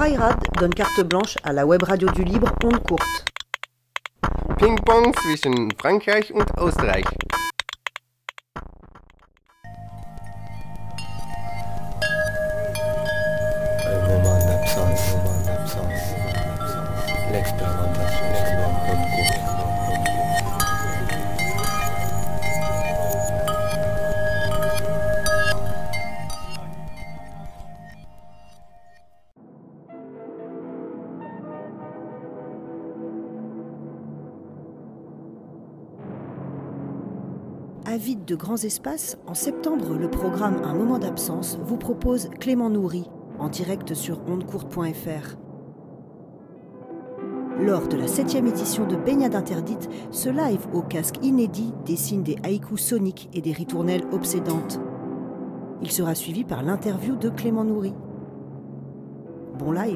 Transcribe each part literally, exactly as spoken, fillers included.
Freirad donne carte blanche à la web radio du libre Onde Courte. Ping-Pong zwischen Frankreich und Österreich. Un moment d'absence, un moment d'absence. L'expérimentation sonore Onde Courte. Avide de grands espaces, en septembre, le programme Un moment d'absence vous propose Clément Nourry, en direct sur ondecourte point f r. Lors de la septième édition de Baignade Interdite, ce live au casque inédit dessine des haïkus soniques et des ritournelles obsédantes. Il sera suivi par l'interview de Clément Nourry. Bon live!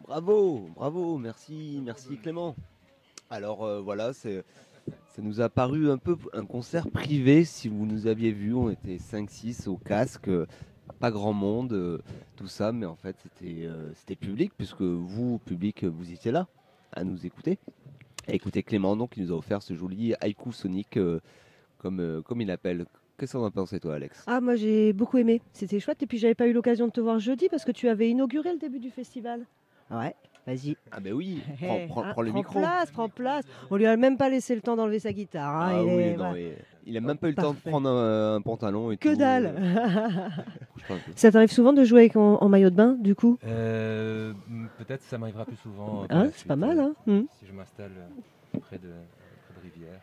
Bravo, bravo, merci, merci Clément. Alors euh, voilà, c'est, ça nous a paru un peu un concert privé. Si vous nous aviez vus, on était cinq six au casque, euh, pas grand monde, euh, tout ça, mais en fait c'était, euh, c'était public, puisque vous, public, vous étiez là à nous écouter. Et écouter Clément, donc, qui nous a offert ce joli haïku sonique, euh, comme, euh, comme il l'appelle. Qu'est-ce qu'on en a pensé, toi, Alex? Ah, moi j'ai beaucoup aimé, c'était chouette. Et puis j'avais pas eu l'occasion de te voir jeudi parce que tu avais inauguré le début du festival. Ouais, vas-y. Ah ben oui, prends, prends- Hein, prends le prends micro. place, prends place. On lui a même pas laissé le temps d'enlever sa guitare. hein, Ah il oui, est- non, voilà. mais il a même pas eu le temps de Parfait. prendre un, un pantalon et Que tout. dalle. euh, je pense que- Ça t'arrive souvent de jouer avec en, en maillot de bain, du coup? Euh, m- peut-être ça m'arrivera plus souvent. euh, par Hein, la c'est pas suite, mal, euh, hein. Hmm. Si je m'installe euh, près de, près de rivière.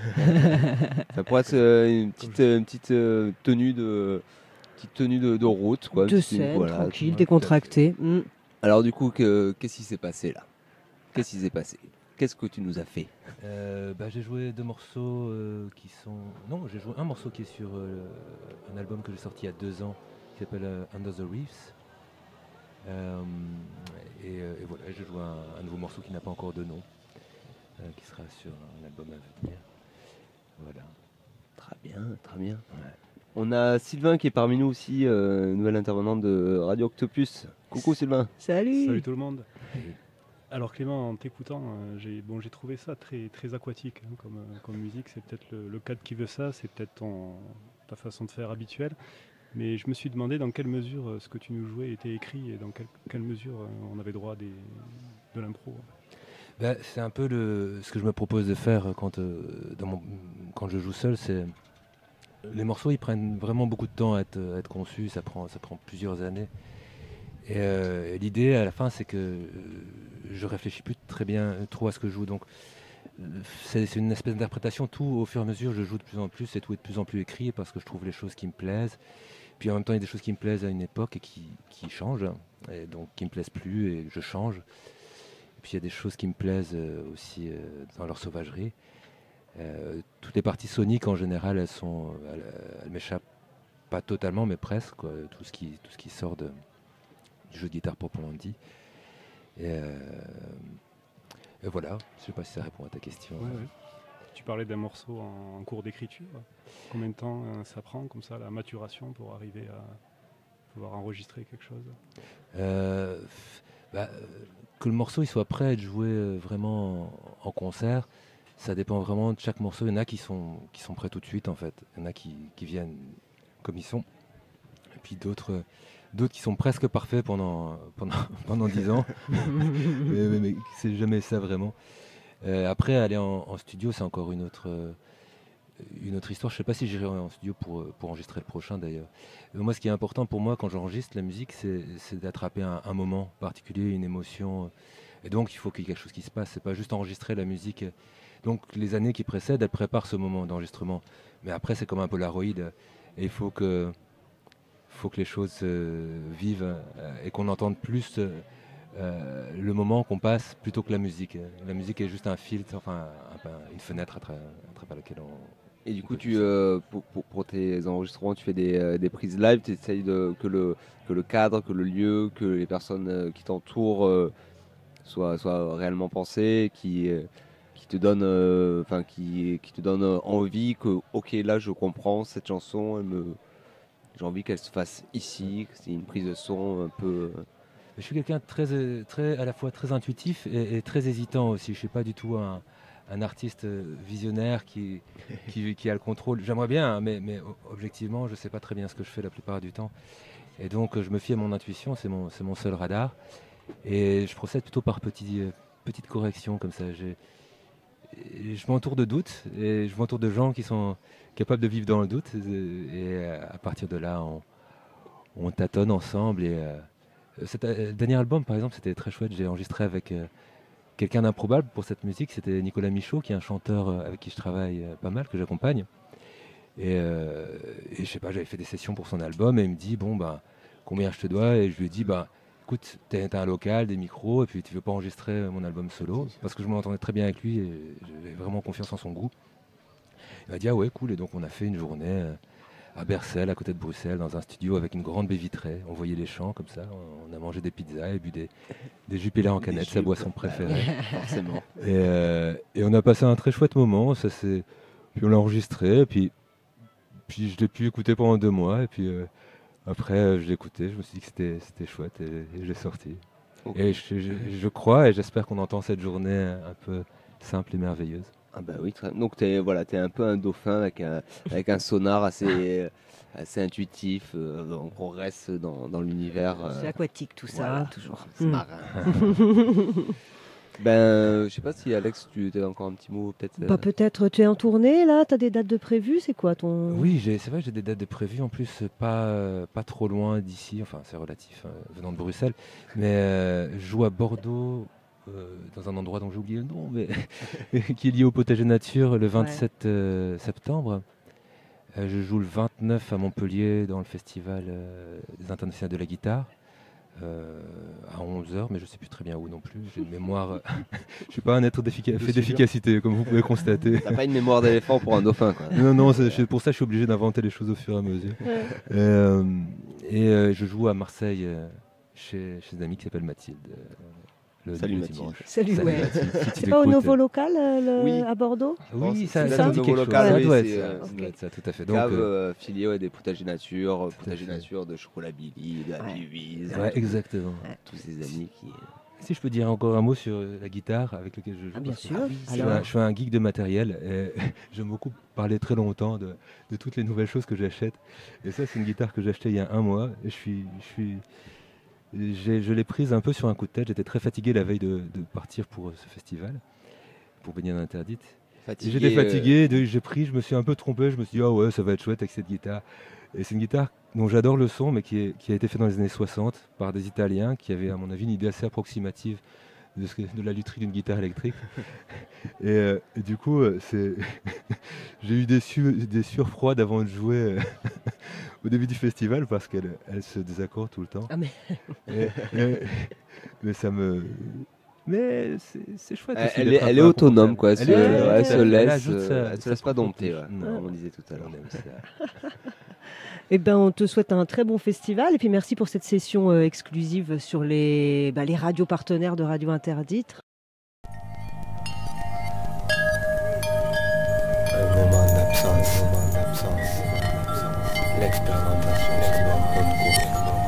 Ça pourrait être euh, une petite, euh, une petite euh, tenue de, petite tenue de, de route, quoi. De Petite tenue, scène, voilà. tranquille, Ouais, décontracté. Hmm. Alors du coup, que- qu'est-ce qui s'est passé là? Qu'est-ce qui s'est passé? Qu'est-ce que tu nous as fait? Euh, bah, j'ai joué deux morceaux euh, qui sont. Non, j'ai joué un morceau qui est sur euh, un album que j'ai sorti il y a deux ans qui s'appelle euh, Under the Reefs. Euh, et, euh, et voilà, j'ai joué un, un nouveau morceau qui n'a pas encore de nom, euh, qui sera sur un album à venir. Voilà. Très bien, très bien. Ouais. On a Sylvain qui est parmi nous aussi, euh, nouvel intervenant de Radio Octopus. Coucou Sylvain. Salut. Salut tout le monde. Alors Clément, en t'écoutant, euh, j'ai bon, j'ai trouvé ça très, très aquatique hein, comme, euh, comme musique. C'est peut-être le, le cadre qui veut ça, c'est peut-être ton, ta façon de faire habituelle. Mais je me suis demandé dans quelle mesure euh, ce que tu nous jouais était écrit et dans quelle, quelle mesure euh, on avait droit à des, de l'impro. Bah, c'est un peu le, ce que je me propose de faire quand, euh, dans mon, quand je joue seul. C'est les morceaux, ils prennent vraiment beaucoup de temps à être, à être conçus. Ça prend, ça prend plusieurs années. Et, euh, et l'idée à la fin, c'est que euh, je réfléchis plus très bien trop à ce que je joue. Donc, euh, c'est, c'est une espèce d'interprétation. Tout au fur et à mesure, je joue de plus en plus et tout est de plus en plus écrit parce que je trouve les choses qui me plaisent. Puis en même temps, il y a des choses qui me plaisent à une époque et qui, qui changent, et donc qui me plaisent plus et je change. Et puis il y a des choses qui me plaisent euh, aussi euh, dans leur sauvagerie. Euh, toutes les parties soniques en général, elles sont, elles, elles m'échappent pas totalement, mais presque. Quoi. Tout ce qui, tout ce qui sort de, du jeu de guitare proprement dit. Et, euh, et voilà. Je sais pas si ça répond à ta question. Ouais, ouais. Tu parlais d'un morceau en, en cours d'écriture. Combien de temps euh, ça prend comme ça la maturation pour arriver à pouvoir enregistrer quelque chose? Euh, bah, euh, que le morceau il soit prêt à être joué euh, vraiment en, en concert, ça dépend vraiment de chaque morceau. Il y en a qui sont, qui sont prêts tout de suite en fait. Il y en a qui, qui viennent comme ils sont. Et puis d'autres, euh, d'autres qui sont presque parfaits pendant, pendant, pendant dix ans. mais, mais, mais c'est jamais ça vraiment. Euh, après, aller en, en studio, c'est encore une autre, euh, une autre histoire. Je sais pas si j'irai en studio pour, euh, pour enregistrer le prochain d'ailleurs. Euh, Moi, ce qui est important pour moi quand j'enregistre la musique, c'est, c'est d'attraper un, un moment particulier, une émotion. Et donc, il faut qu'il y ait quelque chose qui se passe. C'est pas juste enregistrer la musique. Donc, les années qui précèdent, elles préparent ce moment d'enregistrement. Mais après, c'est comme un Polaroid. Et il faut que, faut que les choses euh, vivent euh, et qu'on entende plus euh, euh, le moment qu'on passe plutôt que la musique. La musique est juste un filtre, enfin un- une fenêtre à, tra- à travers laquelle on. Et du coup, tu, euh, pour, pour, pour tes enregistrements, tu fais des, euh, des prises live, tu essayes de, que, le, que le cadre, que le lieu, que les personnes euh, qui t'entourent euh, soient, soient réellement pensées, qui, euh, qui te donnent, euh, enfin, qui, qui te donnent euh, envie que, ok, là, je comprends cette chanson, elle me, j'ai envie qu'elle se fasse ici, que c'est une prise de son un peu. euh, Je suis quelqu'un de très, euh, très, à la fois très intuitif et, et très hésitant aussi. Je ne suis pas du tout un, un artiste euh, visionnaire qui, qui, qui a le contrôle. J'aimerais bien, hein, mais, mais o- objectivement, je ne sais pas très bien ce que je fais la plupart du temps. Et donc, euh, je me fie à mon intuition, c'est mon, c'est mon seul radar. Et je procède plutôt par petits, euh, petites corrections comme ça. J'ai- et je m'entoure de doutes et je m'entoure de gens qui sont capables de vivre dans le doute. Et, et, euh, à partir de là, on, on tâtonne ensemble. Et, euh, cet, euh, dernier album, par exemple, c'était très chouette. J'ai enregistré avec euh, quelqu'un d'improbable pour cette musique. C'était Nicolas Michaud, qui est un chanteur euh, avec qui je travaille euh, pas mal, que j'accompagne. Et, euh, et je sais pas, j'avais fait des sessions pour son album et il me dit bon bah combien je te dois, et je lui ai dit bah écoute, t'as t'as un local, des micros, et puis tu veux pas enregistrer euh, mon album solo, parce que je m'entendais très bien avec lui et j'avais vraiment confiance en son goût. Il m'a dit ah ouais cool, et donc on a fait une journée euh, à Bercel, à côté de Bruxelles, dans un studio avec une grande baie vitrée. On voyait les champs comme ça, on a mangé des pizzas et bu des, des Jupiler en canette, sa boisson préférée. Forcément. Et, euh, et on a passé un très chouette moment, ça c'est... puis on l'a enregistré, et puis, puis je l'ai pu écouter pendant deux mois, et puis euh, après euh, je l'ai écouté, je me suis dit que c'était, c'était chouette, et, et je l'ai sorti. Ok. Et je, je- je crois, et j'espère qu'on entend cette journée un peu simple et merveilleuse. Ah bah oui, très... donc tu es voilà, t'es un peu un dauphin avec un, avec un sonar assez, assez intuitif. euh, on progresse dans, dans l'univers. euh, C'est aquatique tout ça, voilà, hein, toujours. c'est Mm. marin. Ben, euh, je sais pas si Alex, tu as encore un petit mot peut-être. euh, Bah, peut-être tu es en tournée là, tu as des dates de prévues, c'est quoi ton... Oui, j'ai- c'est vrai que j'ai des dates de prévues, en plus euh, pas, euh, pas trop loin d'ici, enfin c'est relatif, euh, venant de Bruxelles, mais euh, je joue à Bordeaux, euh, dans un endroit dont j'ai oublié le nom, mais qui est lié au potager nature le vingt-sept euh, septembre. Euh, je joue le vingt-neuf à Montpellier dans le festival euh, des internationales de la guitare. euh, à onze heures, mais je ne sais plus très bien où non plus. J'ai une mémoire. Je ne suis pas un être d'effica- fait d'efficacité, comme vous pouvez constater. T'as pas une mémoire d'éléphant pour un dauphin, quoi. Non, non, c'est c'est pour ça que je suis obligé d'inventer les choses au fur et à mesure. Ouais. Euh, et euh, je joue à Marseille euh, chez, chez une amie qui s'appelle Mathilde. euh, le, Salut le Mathilde. dimanche. Salut, ouais. Mathilde, si tu C'est pas au l'écoutes. Novo Local euh, le- Oui. à Bordeaux? Oui, C'est ça, ça, ça me dit Novo quelque chose. Local, Ça oui, doit être c'est, ça, euh, ça ok. doit être ça, tout à fait. Donc, Cave euh, euh, filiée ouais, des potagers nature, euh, Tout à potagers fait. nature de Chocolat Billy, de Happy Wiz, ouais, exactement. tous ces amis qui. Si je peux dire encore un mot sur euh, la guitare avec laquelle je joue. Ah, bien parce que sûr. Je suis, Alors, un, je suis un geek de matériel et j'aime beaucoup parler très longtemps de, de toutes les nouvelles choses que j'achète. Et ça, c'est une guitare que j'ai achetée il y a un mois. Et je suis, je suis, j'ai- je l'ai prise un peu sur un coup de tête. J'étais très fatigué la veille de, de partir pour euh, ce festival, pour Baignade Interdite. Et Fatigués, J'étais euh, fatigué, de- j'ai pris, je me suis un peu trompé. Je me suis dit, ah ouais, ça va être chouette avec cette guitare. Et c'est une guitare dont j'adore le son, mais qui, est- qui a été faite dans les années soixante par des Italiens qui avaient, à mon avis, une idée assez approximative de, ce que- de la lutherie d'une guitare électrique. et, euh, et du coup, euh, c'est j'ai eu des, su- des sueurs froides avant de jouer euh, au début du festival parce qu'elle elle se désaccorde tout le temps. Ah, mais- Et- et- mais ça me. Mais c'est c'est chouette. Elle, aussi elle est, d'être un elle peu est autonome, inconfortable. quoi. Elle, Elle se, est ouais, autonome, ouais, tout elle à se fait. Elle laisse, ajoute sa- euh, elle se sa laisse pas propre dompter, touche. ouais, Non. comme on disait tout à l'heure. On aime ça. Eh ben, on te souhaite un très bon festival et puis merci pour cette session euh, exclusive sur les, bah, les radios partenaires de Radio Interdite. Un moment d'absence, un moment d'absence, un moment d'absence. L'expérimentation sur mon code court.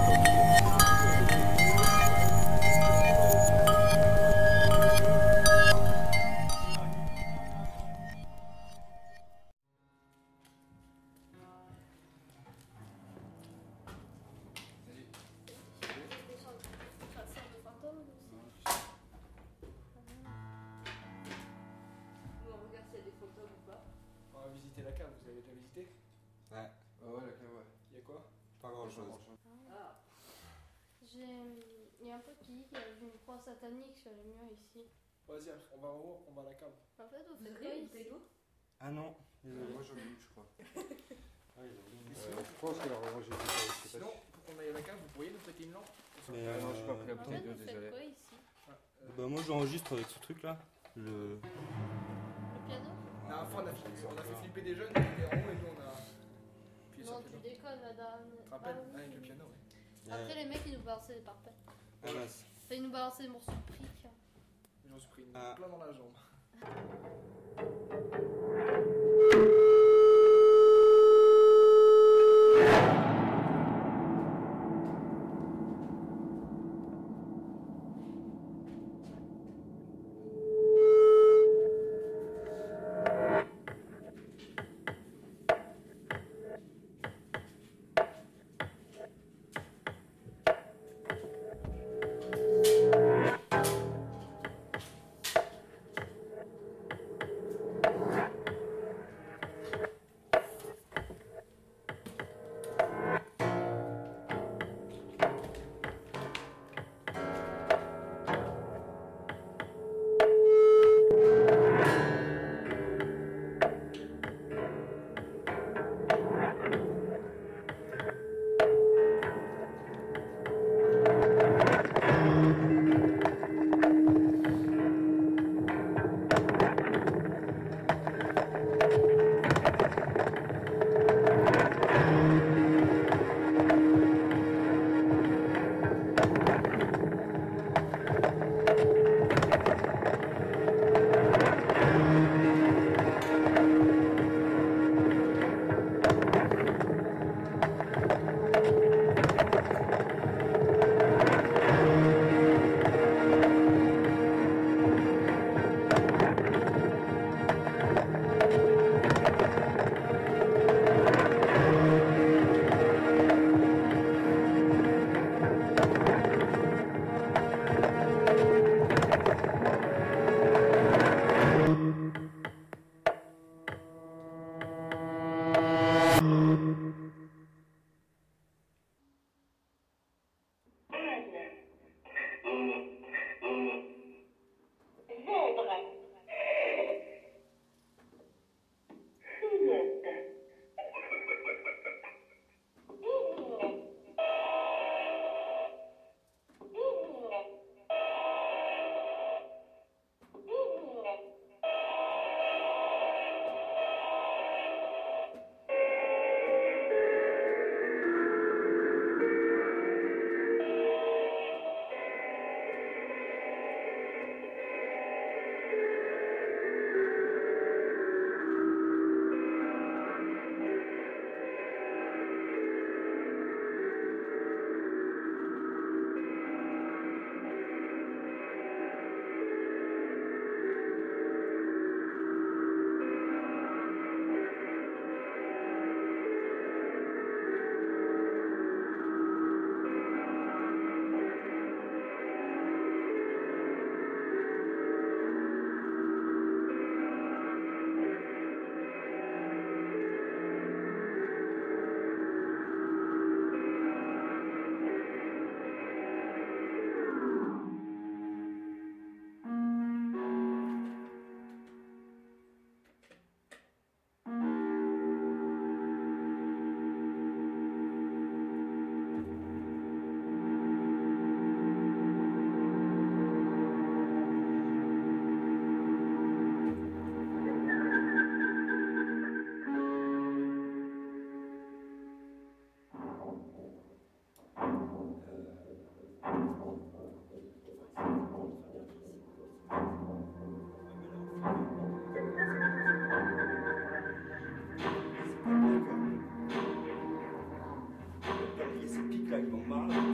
On va visiter la cave, vous avez déjà visité? Ouais, ouais, la cave, ouais. Il y a quoi? Pas grand chose. J'ai... Il y a un pote qui dit qu'il a vu une croix satanique sur les murs ici. Vas-y, on va en haut, on va à la cave. En fait, vous faites quoi ici? Ah non, euh, moi j'en ai eu, je crois. Ah, ils ont mis. Euh, je pense que leur orange était pas. je sais pas Sinon, pour qu'on aille à la cave, vous pourriez nous prêter une lampe? si- Mais euh, non, je suis pas pris la En bouteille fait, d'eau, vous désolé. faites quoi ici? Bah moi j'enregistre avec ce truc là. Le... Le piano? La dernière fois, on a, fait, on a fait flipper des jeunes, ils étaient en haut et nous on a appuyé sur Non, le tu piano. déconnes, madame. Tu te Ah rappelles? oui. Avec le piano, ouais. Après, les mecs, ils nous balançaient des parpaings. Ah, mince. Enfin, ils nous balançaient des morceaux de briques. J'en suis pris une Ah. plein dans la jambe. il y a ces pics là qui vont me marrer.